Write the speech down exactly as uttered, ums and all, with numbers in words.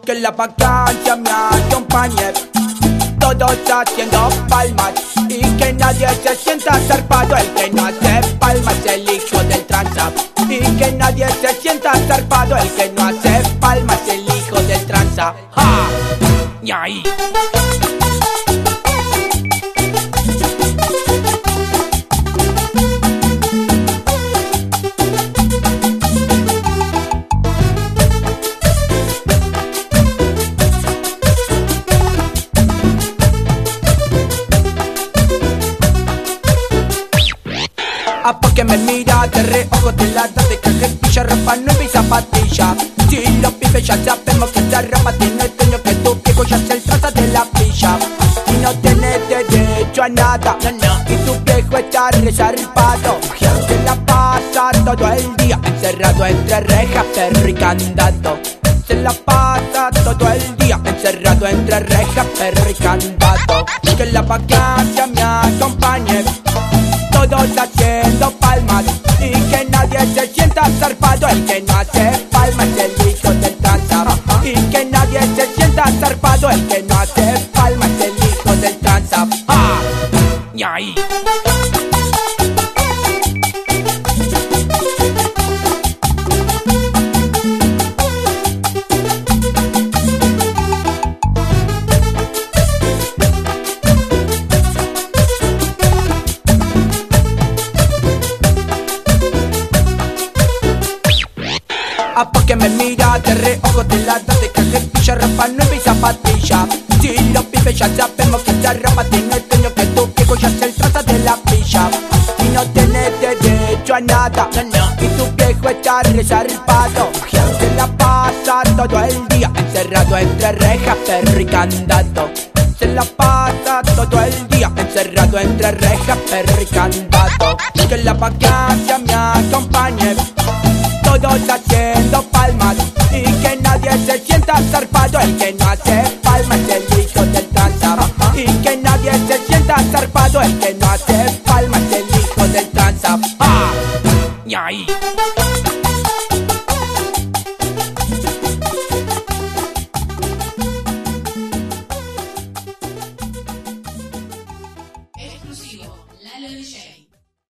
que la vacancia me acompañe, todos haciendo palmas y que nadie se sienta zarpado. El que no hace palmas es el hijo del tranza. Y que nadie se sienta zarpado. El que no hace palmas es el hijo del tranza. ¡Ja! Y ahí. Ah, porque me mira de reojo de la de cajetilla, ropa nueva y zapatilla. Si los pibes ya sabemos que esta ropa tiene el dueño, que tu viejo ya se trata de la pilla. Y no tiene derecho a nada, no, no. Y tu viejo está resarpado. Se la pasa todo el día encerrado entre rejas, perro y candado. Se la pasa todo el día encerrado entre rejas, perro y candado. Que la vacancia me acompañe, todos haciendo palmas y que nadie se sienta zarpado. El que no hace palmas es el hijo del tranza. Y que nadie se sienta zarpado. El que no hace palmas es el hijo del tranza. ¡Ah! Y ahí. Ah, porque me mira de reojo de la de cajetilla, ropa nueva y zapatilla. Si los pibes ya sabemos que esta ropa tiene el dueño, que tu viejo ya se trata de la pilla. Y no tiene derecho a nada, no, no. Y tu viejo está resarpado. Se la pasa todo el día encerrado entre rejas, perro y candado. Se la pasa todo el día encerrado entre rejas, perro y candado. Que la vacancia me acompañe, todos haciendo palmas y que nadie se sienta zarpado. El que no hace palmas es el hijo del tranza. Y que nadie se sienta zarpado. El que no hace palmas es el hijo del tranza. ¡Ah! Y ahí.